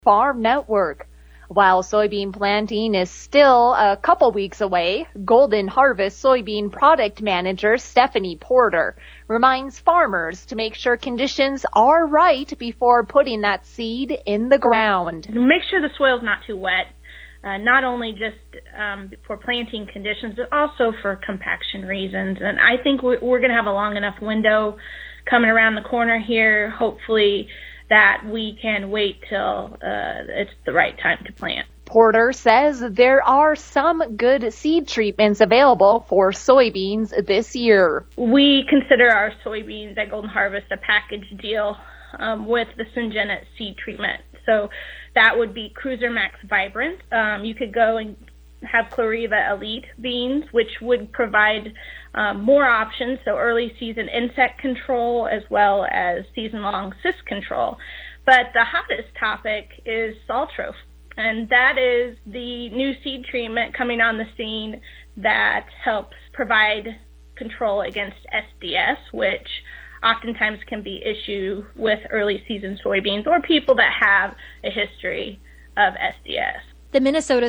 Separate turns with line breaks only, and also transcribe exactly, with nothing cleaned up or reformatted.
Farm Network. While soybean planting is still a couple weeks away, Golden Harvest soybean product manager Stephanie Porter reminds farmers to make sure conditions are right before putting that seed in the ground.
Make sure the soil's not too wet, uh, not only just um, for planting conditions, but also for compaction reasons. And I think we're, we're going to have a long enough window coming around the corner here, hopefully, that we can wait till uh, it's the right time to plant.
Porter says there are some good seed treatments available for soybeans this year.
We consider our soybeans at Golden Harvest a package deal um, with the Syngenta seed treatment. So that would be Cruiser Max Vibrant. Um, you could go and have Cloriva Elite beans, which would provide um, more options, so early season insect control as well as season-long cyst control. But the hottest topic is Saltro, and that is the new seed treatment coming on the scene that helps provide control against S D S, which oftentimes can be an issue with early season soybeans or people that have a history of S D S.
The Minnesota